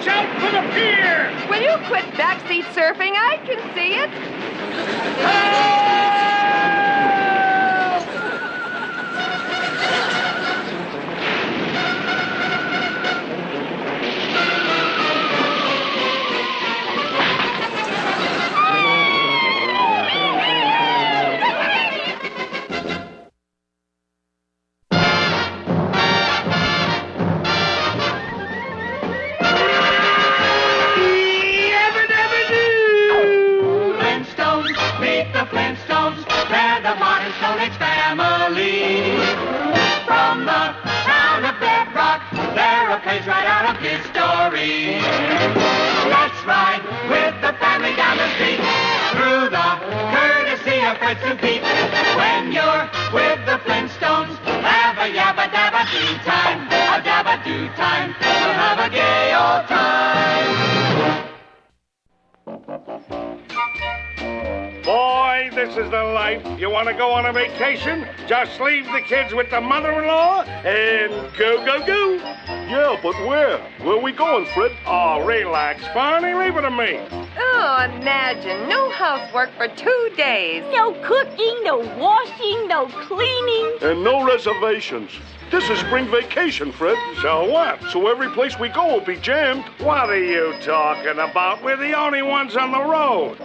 out for the pier! Will you quit backseat surfing? I can see it. Let's ride with the family down the street through the courtesy of Fritz and Pete. When you're with the Flintstones, have a yabba dabba do time, a dabba do time. We'll have a gay old time. Boy, this is the life. You want to go on a vacation? Just leave the kids with the mother-in-law and go, go, go. Yeah, but where? Where are we going, Fred? Oh, relax, Barney. Leave it to me. Oh, imagine. No housework for 2 days. No cooking, no washing, no cleaning. And no reservations. This is spring vacation, Fred. So what? So every place we go will be jammed. What are you talking about? We're the only ones on the road.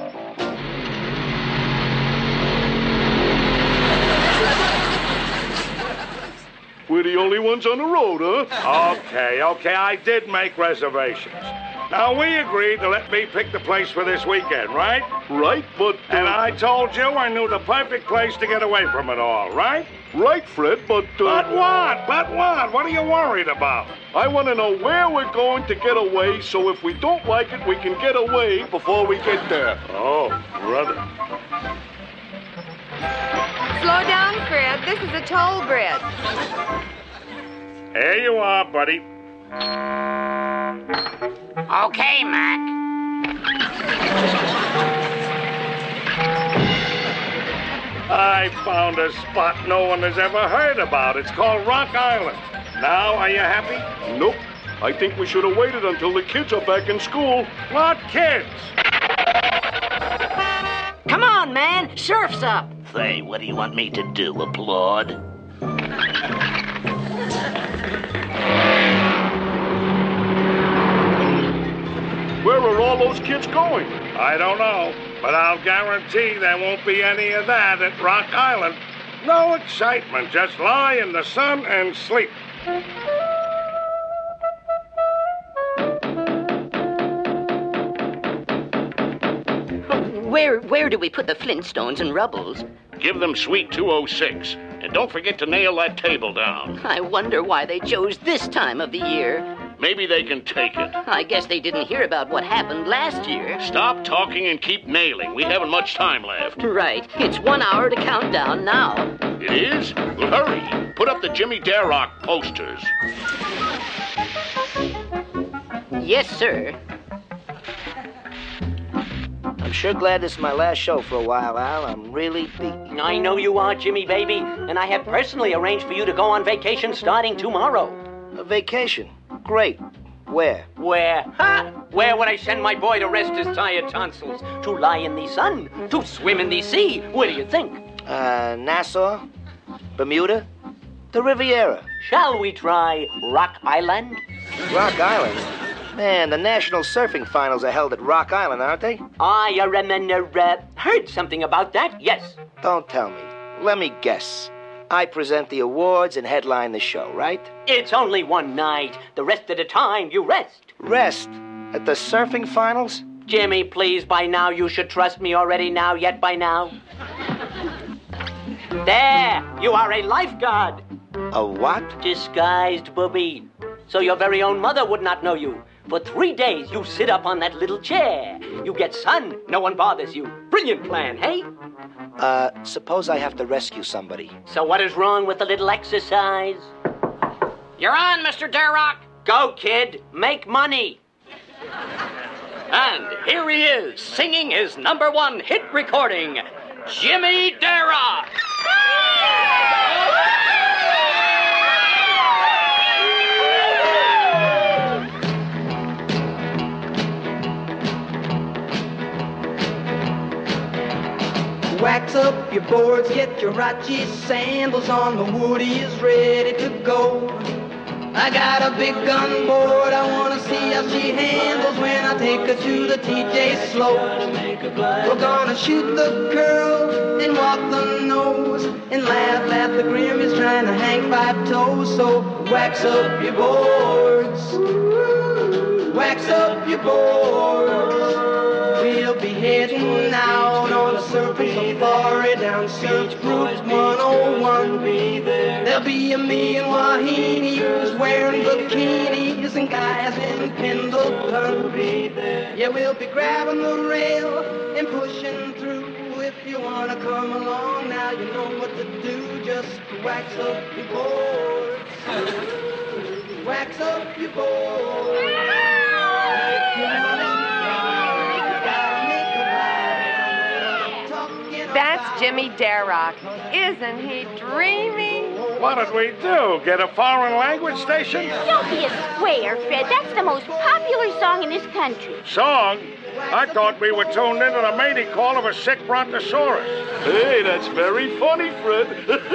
We're the only ones on the road, huh? Okay, I did make reservations. Now, we agreed to let me pick the place for this weekend, right? Right, but... And I told you I knew the perfect place to get away from it all, right? Right, Fred, but... But what? What are you worried about? I want to know where we're going to get away, so if we don't like it, we can get away before we get there. Oh, brother. Slow down, Fred. This is a toll bridge. Here you are, buddy. Okay, Mac. I found a spot no one has ever heard about. It's called Rock Island. Now, are you happy? Nope. I think we should have waited until the kids are back in school. What kids? Come on, man. Surf's up. Say, what do you want me to do, applaud? Where are all those kids going? I don't know, but I'll guarantee there won't be any of that at Rock Island. No excitement, just lie in the sun and sleep. Where do we put the Flintstones and Rubbles? Give them Suite 206. And don't forget to nail that table down. I wonder why they chose this time of the year. Maybe they can take it. I guess they didn't hear about what happened last year. Stop talking and keep nailing. We haven't much time left. Right. It's 1 hour to count down now. It is? Well, hurry. Put up the Jimmy Dare Rock posters. Yes, sir. I'm sure glad this is my last show for a while, Al. I'm really beaten. I know you are, Jimmy, baby. And I have personally arranged for you to go on vacation starting tomorrow. A vacation? Great. Where? Where? Ha! Where would I send my boy to rest his tired tonsils? To lie in the sun? To swim in the sea? What do you think? Nassau? Bermuda? The Riviera? Shall we try Rock Island? Rock Island? Man, the national surfing finals are held at Rock Island, aren't they? I heard something about that, yes. Don't tell me. Let me guess. I present the awards and headline the show, right? It's only one night. The rest of the time, you rest. Rest? At the surfing finals? Jimmy, please, by now you should trust me already now, yet by now. There, you are a lifeguard. A what? Disguised booby. So your very own mother would not know you. For 3 days, you sit up on that little chair. You get sun, no one bothers you. Brilliant plan, hey? Suppose I have to rescue somebody. So what is wrong with a little exercise? You're on, Mr. Darrock. Go, kid. Make money. And here he is, singing his #1 hit recording, Jimmy Darrock. wax up your boards, get your Rachi sandals on. The Woody is ready to go. I got a big gun board, I wanna see how she handles when I take her to the TJ Slopes. We're gonna shoot the curl and walk the nose and laugh at the Grimmys trying to hang 5 toes. So wax up your boards, wax up your boards. We'll be heading out on a surfing safari down Surf Route 101. There'll be a me and Wahini who's wearing bikinis and guys in Pendleton. Yeah, we'll be grabbing the rail and pushing through. If you wanna come along now, you know what to do. Just wax up your boards, wax up your boards. If you wanna That's Jimmy Darroch. Isn't he dreamy? What did we do? Get a foreign language station? Don't be a square, Fred. That's the most popular song in this country. Song? I thought we were tuned into the mating call of a sick brontosaurus. Hey, that's very funny, Fred.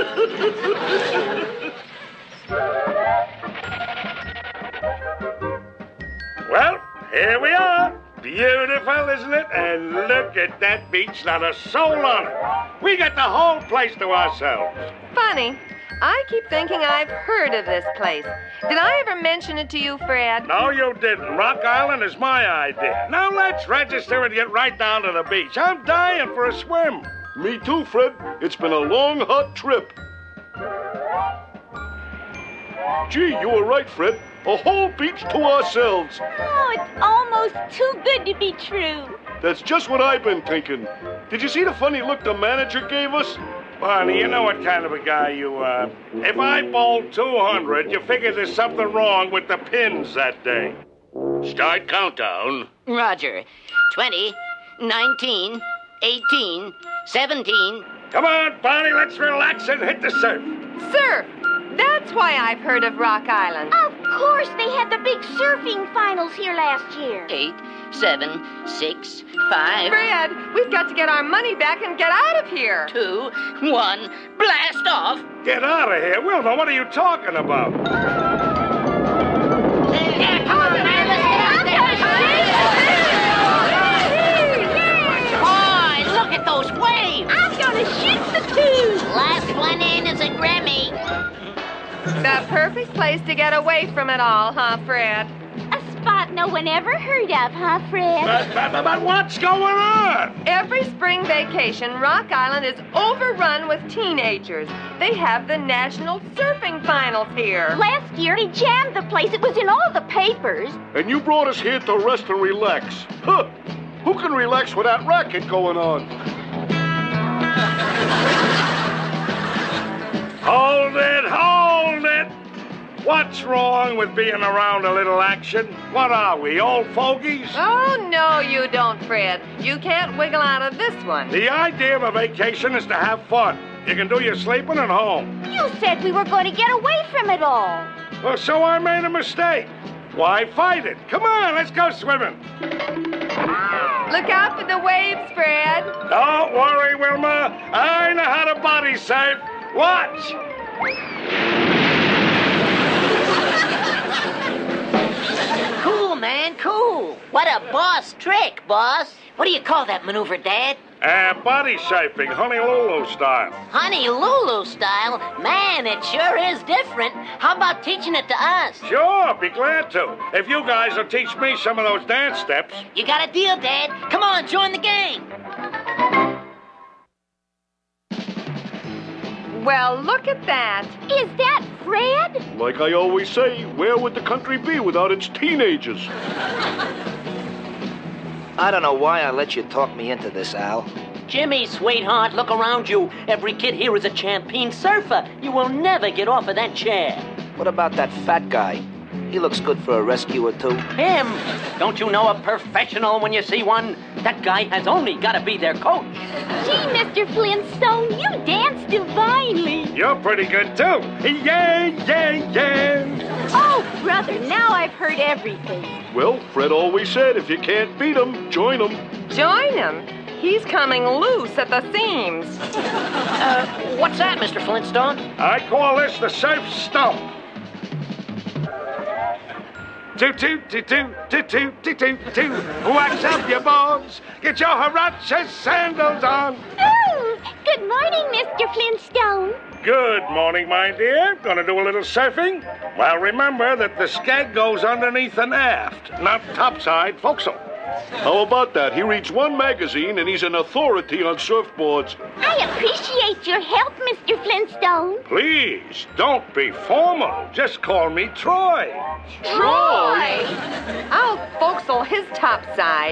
Well, here we are. Beautiful, isn't it? And look at that beach, not a soul on it. We got the whole place to ourselves. Funny. I keep thinking I've heard of this place. Did I ever mention it to you, Fred? No, you didn't. Rock Island is my idea. Now let's register and get right down to the beach. I'm dying for a swim. Me too, Fred. It's been a long, hot trip. Gee, you were right, Fred. A whole beach to ourselves. Oh, it's almost too good to be true. That's just what I've been thinking. Did you see the funny look the manager gave us? Barney, you know what kind of a guy you are. If I bowled 200, you figure there's something wrong with the pins that day. Start countdown. Roger. 20, 19, 18, 17. Come on, Barney, let's relax and hit the surf. Surf! That's why I've heard of Rock Island. Of course, they had the big surfing finals here last year. 8, 7, 6, 5. Fred, we've got to get our money back and get out of here. 2, 1, blast off. Get out of here. Wilma, what are you talking about? Yeah, come on, man, let's get out there. Boy, look at those waves. I'm gonna shoot the tube. Last one in is a Grammy. The perfect place to get away from it all, huh, Fred? A spot no one ever heard of, huh, Fred? But what's going on? Every spring vacation, Rock Island is overrun with teenagers. They have the national surfing finals here. Last year, they jammed the place. It was in all the papers. And you brought us here to rest and relax. Huh! Who can relax with that racket going on? Hold it, hold it! What's wrong with being around a little action? What are we, old fogies? Oh, no, you don't, Fred. You can't wiggle out of this one. The idea of a vacation is to have fun. You can do your sleeping at home. You said we were going to get away from it all. Well, so I made a mistake. Why fight it? Come on, let's go swimming. Look out for the waves, Fred. Don't worry, Wilma. I know how to body surf. Watch. Cool, man, cool. What a boss trick, boss. What do you call that maneuver, Dad? Body surfing, Honolulu style. Honolulu style? Man, it sure is different. How about teaching it to us? Sure, be glad to. If you guys will teach me some of those dance steps. You got a deal, Dad. Come on, join the gang. Well, look at that. Is that Fred? Like I always say, where would the country be without its teenagers? I don't know why I let you talk me into this, Al. Jimmy, sweetheart, look around you. Every kid here is a champion surfer. You will never get off of that chair. What about that fat guy? He looks good for a rescue or two. Him? Don't you know a professional when you see one? That guy has only got to be their coach. Gee, Mr. Flintstone, you dance divinely. You're pretty good, too. Yeah, yeah, yeah. Oh, brother, now I've heard everything. Well, Fred always said if you can't beat 'em, join 'em. Join him. He's coming loose at the seams. What's that, Mr. Flintstone? I call this the surf stump. Toot-toot, toot-toot, toot-toot, toot-toot, toot. Wax up your balls. Get your Huaracha sandals on. Oh, good morning, Mr. Flintstone. Good morning, my dear. Gonna do a little surfing? Well, remember that the skeg goes underneath an aft, not topside forecastle. How about that? He reads one magazine and he's an authority on surfboards. I appreciate your help, Mr. Flintstone. Please, don't be formal. Just call me Troy. Troy! I'll forecastle his topside.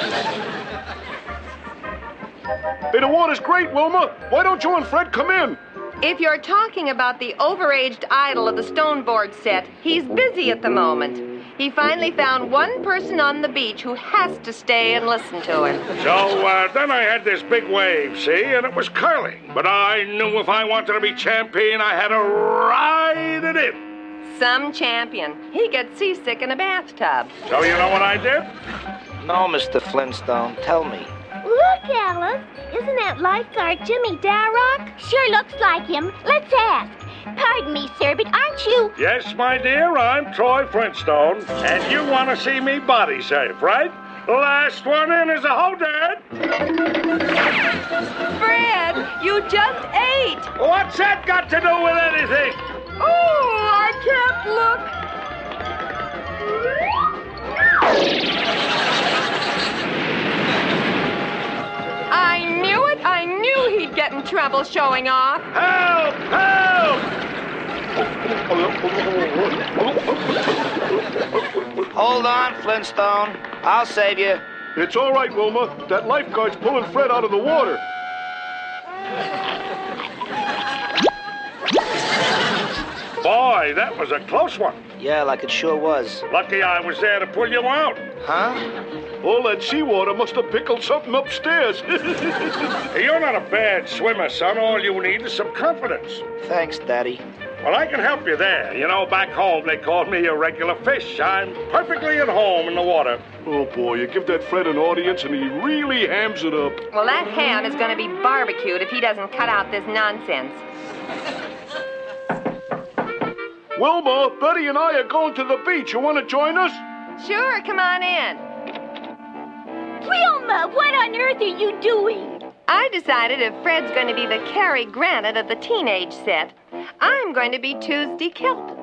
Hey, the water's great, Wilma. Why don't you and Fred come in? If you're talking about the overaged idol of the Stoneboard set, he's busy at the moment. He finally found one person on the beach who has to stay and listen to him. So then I had this big wave, see, and it was curling. But I knew if I wanted to be champion, I had to ride it in. Some champion. He gets seasick in a bathtub. So you know what I did? No, Mr. Flintstone. Tell me. Look, Alice. Isn't that lifeguard Jimmy Darrock? Sure looks like him. Let's ask. Pardon me, sir, but aren't you... Yes, my dear, I'm Troy Flintstone, and you want to see me body safe, right? Last one in is a hold it. Fred, you just ate. What's that got to do with anything? Oh, I can't look. I knew it. I knew he'd get in trouble showing off. Help! Help! Hold on, Flintstone. I'll save you. It's all right, Wilma. That lifeguard's pulling Fred out of the water. Boy, that was a close one. Yeah, like it sure was. Lucky I was there to pull you out. Huh? All that seawater must have pickled something upstairs. You're not a bad swimmer, son. All you need is some confidence. Thanks, Daddy. Well, I can help you there. You know, back home they called me a regular fish. I'm perfectly at home in the water. Oh, boy, you give that Fred an audience and he really hams it up. Well, that ham is going to be barbecued if he doesn't cut out this nonsense. Wilma, Betty and I are going to the beach. You want to join us? Sure, come on in. Wilma, what on earth are you doing? I decided if Fred's going to be the Cary Granite of the teenage set, I'm going to be Tuesday Kelton.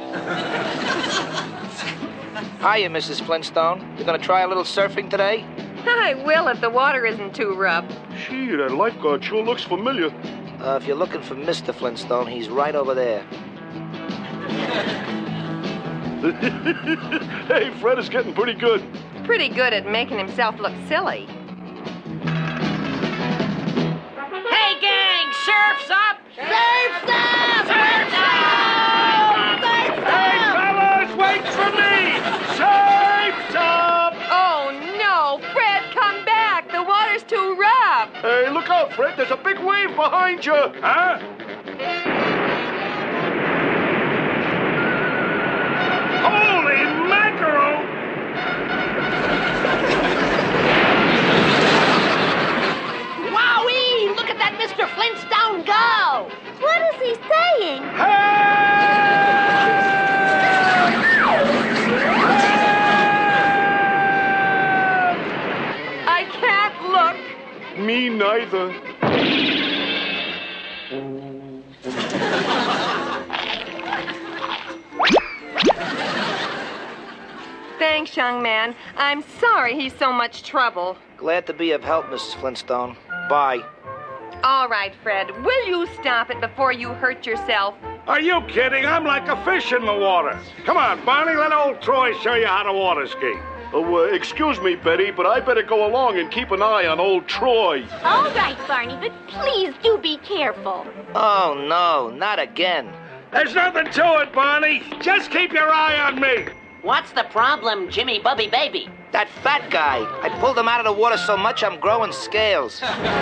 Hiya, Mrs. Flintstone. You gonna try a little surfing today? I will if the water isn't too rough. Gee, that lifeguard sure looks familiar. If you're looking for Mr. Flintstone, he's right over there. Hey, Fred is getting pretty good. Pretty good at making himself look silly. Hey, gang, surf's up! Surf's up! Surf's up! Hey, fellas, wait for me! Surf's up! Oh, no! Fred, come back! The water's too rough! Hey, look out, Fred. There's a big wave behind you. Huh? Holy mackerel! Wowee! Look at that Mr. Flintstone go! What is he saying? I can't look. Me neither. Thanks, young man. I'm sorry he's so much trouble. Glad to be of help, Mrs. Flintstone. Bye. All right, Fred. Will you stop it before you hurt yourself? Are you kidding? I'm like a fish in the water. Come on, Barney, let old Troy show you how to water ski. Oh, excuse me, Betty, but I better go along and keep an eye on old Troy. All right, Barney, but please do be careful. Oh, no, not again. There's nothing to it, Barney. Just keep your eye on me. What's the problem, Jimmy Bubby Baby? That fat guy. I pulled him out of the water so much I'm growing scales.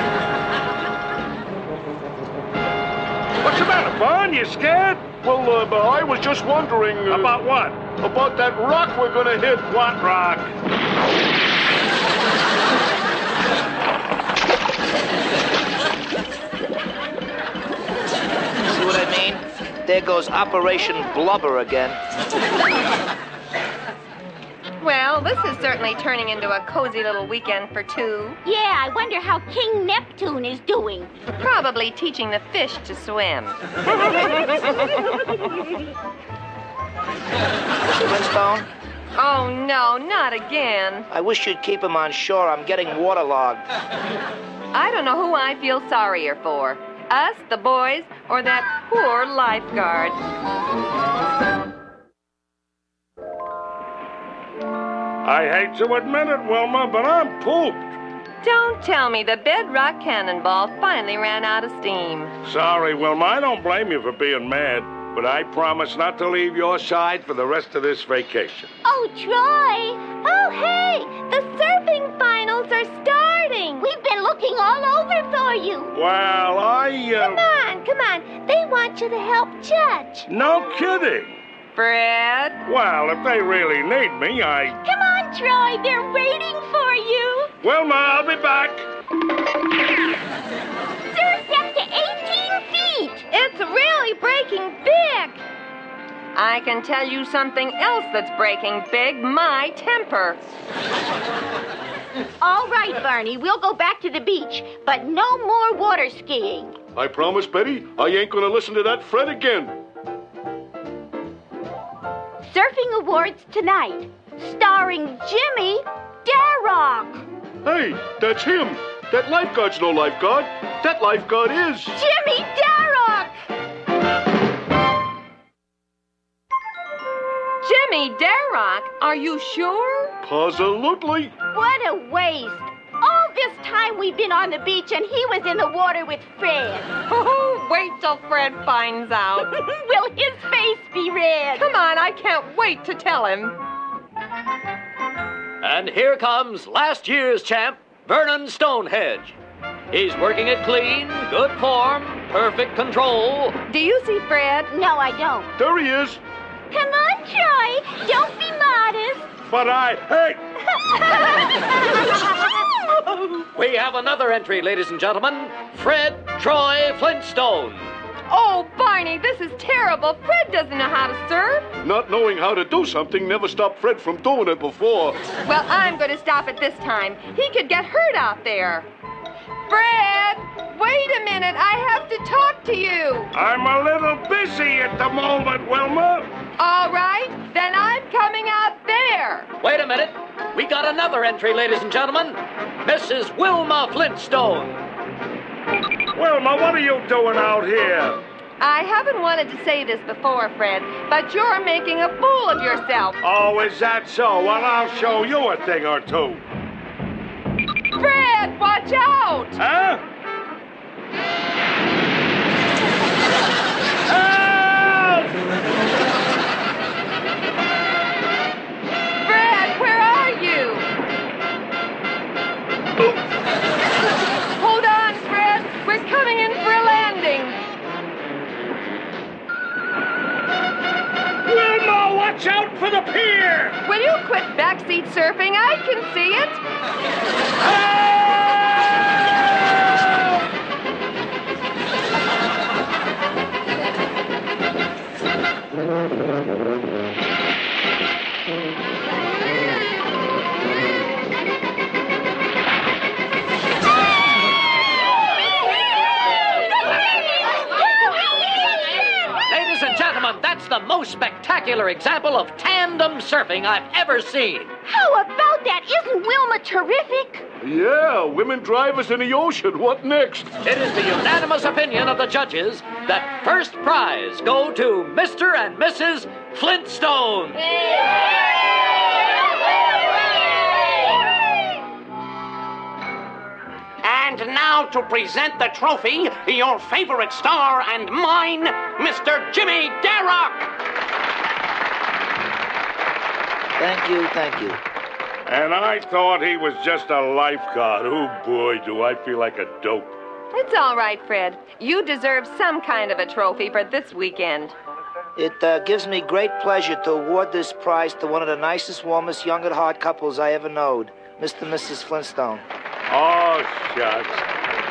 What's the matter, Barn? You scared? Well, I was just wondering... About what? About that rock we're gonna hit. What rock? See what I mean? There goes Operation Blubber again. Well, this is certainly turning into a cozy little weekend for two. Yeah, I wonder how King Neptune is doing. Probably teaching the fish to swim. Mr. Flintstone? Oh, no, not again. I wish you'd keep him on shore. I'm getting waterlogged. I don't know who I feel sorrier for. Us, the boys, or that poor lifeguard. I hate to admit it, Wilma, but I'm pooped. Don't tell me the bedrock cannonball finally ran out of steam. Sorry, Wilma, I don't blame you for being mad, but I promise not to leave your side for the rest of this vacation. Oh, Troy! Oh, hey! The surfing finals are starting! We've been looking all over for you. Well, Come on. They want you to help judge. No kidding. Fred? Well, if they really need me, Come on, Troy. They're waiting for you. Wilma, I'll be back. Surf's up to 18 feet. It's really breaking big. I can tell you something else that's breaking big, my temper. All right, Barney, we'll go back to the beach, but no more water skiing. I promise, Betty, I ain't gonna listen to that Fred again. Surfing Awards tonight, starring Jimmy Darroch. Hey, that's him. That lifeguard's no lifeguard. That lifeguard is... Jimmy Darroch! Jimmy Darroch, are you sure? Absolutely. What a waste. All this time we've been on the beach and he was in the water with Fred. Oh, wait till Fred finds out. Will his face be red? Come on, I can't wait to tell him. And here comes last year's champ, Vernon Stonehenge. He's working it clean, good form, perfect control. Do you see Fred? No, I don't. There he is. Come on, Troy. Don't be modest. But hey! We have another entry, ladies and gentlemen. Fred Troy Flintstone. Oh, Barney, this is terrible. Fred doesn't know how to surf. Not knowing how to do something never stopped Fred from doing it before. Well, I'm going to stop it this time. He could get hurt out there. Fred, wait a minute. I have to talk to you. I'm a little busy at the moment, Wilma. All right, then I'm coming out there. Wait a minute. We got another entry, ladies and gentlemen. Mrs. Wilma Flintstone. Wilma, what are you doing out here? I haven't wanted to say this before, Fred, but you're making a fool of yourself. Oh, is that so? Well, I'll show you a thing or two. Fred, watch out! Huh? Help! Fred, where are you? Hold on, Fred. We're coming in for a landing. Wilma, watch out for the pier! Will you quit backseat surfing? I can see it. Ladies and gentlemen, that's the most spectacular example of tandem surfing I've ever seen. How about that? Isn't Wilma terrific? Yeah, women drivers in the ocean. What next? It is the unanimous opinion of the judges that first prize go to Mr. and Mrs. Flintstone. And now to present the trophy, your favorite star and mine, Mr. Jimmy Darroch. Thank you. And I thought he was just a lifeguard. Oh, boy, do I feel like a dope. It's all right, Fred. You deserve some kind of a trophy for this weekend. It gives me great pleasure to award this prize to one of the nicest, warmest, young-at-heart couples I ever knowed, Mr. and Mrs. Flintstone. Oh, shucks.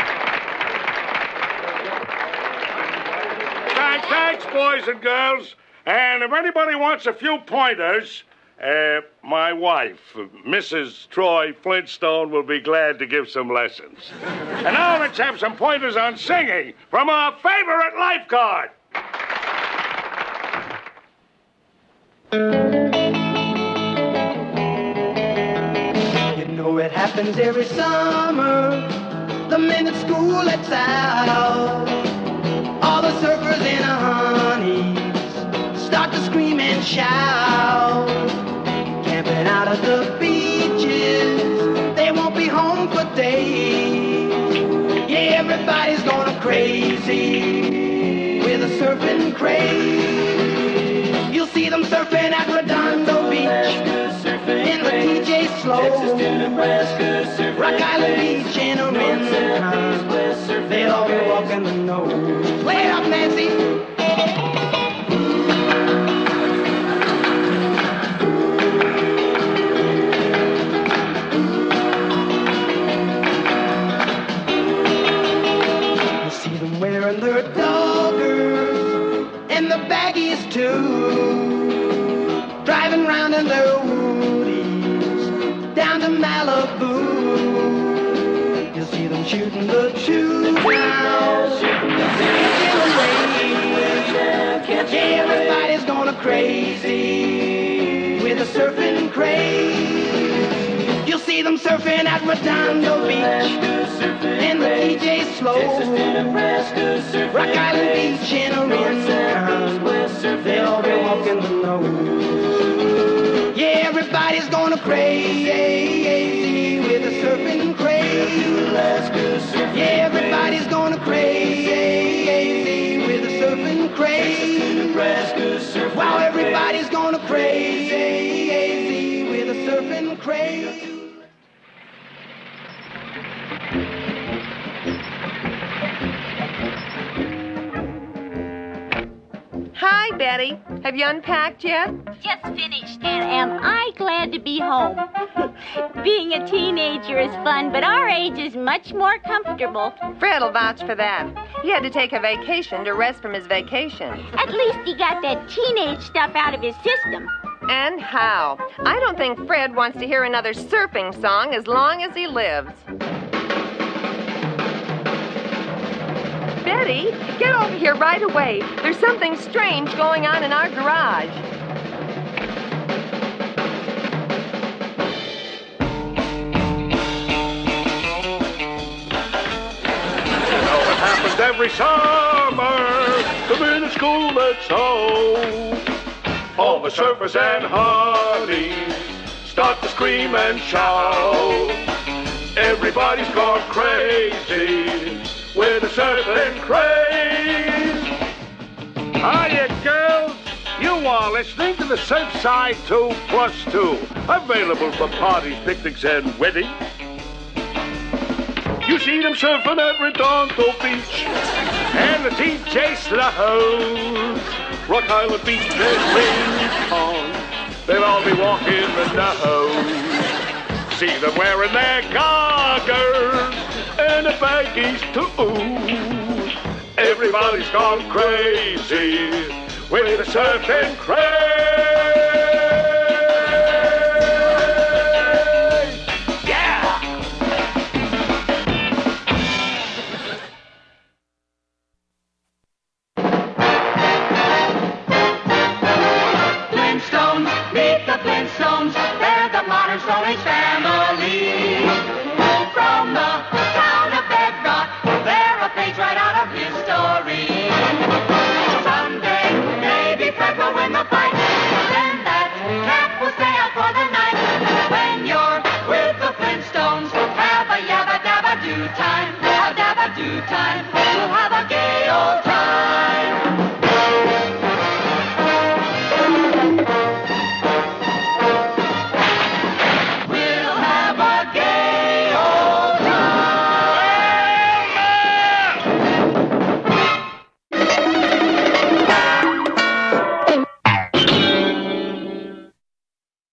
right, thanks, boys and girls. And if anybody wants a few pointers, my wife, Mrs. Troy Flintstone, will be glad to give some lessons. And now let's have some pointers on singing from our favorite lifeguard. You know it happens every summer, the minute school lets out. All the surfers and honeys start to scream and shout. Camping out at the beaches, they won't be home for days. Yeah, everybody's going crazy with a surfing craze. You'll see them surfing at Redondo Beach, in the TJ Slow, Rock Island Beach, and Orinda. They'll all be walking the nose. Play it up, Nancy. Wearing their doggers and the baggies too, driving round in their woodies down to Malibu. You'll see them shooting the tube now, yeah, everybody's going crazy with a surfing craze. You'll see them surfing at Redondo Beach, in the TJ Slow, Rock Island Beach, and Orinda. They'll all be walking the nose. Yeah, everybody's going crazy with a surfing craze. Yeah, everybody's going crazy with a surfing craze. Wow, everybody's going crazy with a surfing craze. Hi, Betty. Have you unpacked yet? Just finished, and am I glad to be home. Being a teenager is fun, but our age is much more comfortable. Fred'll vouch for that. He had to take a vacation to rest from his vacation. At least he got that teenage stuff out of his system. And how? I don't think Fred wants to hear another surfing song as long as he lives. Betty, get over here right away. There's something strange going on in our garage. It happens every summer, the minute school lets out. All the surfers and honeys start to scream and shout. Everybody's gone crazy with a surfing craze. Hiya, girls. You are listening to the Surfside 2+2, available for parties, picnics, and weddings. You see them surfing at Redondo Beach, and the TJ Slows, Rock Island Beach, and Rincon. They'll all be walking the nose. See them wearing their goggles and the baggies too. Everybody's gone crazy with the surfing craze. Yeah! Flintstones, meet the Flintstones. They're the modern Stone Age family.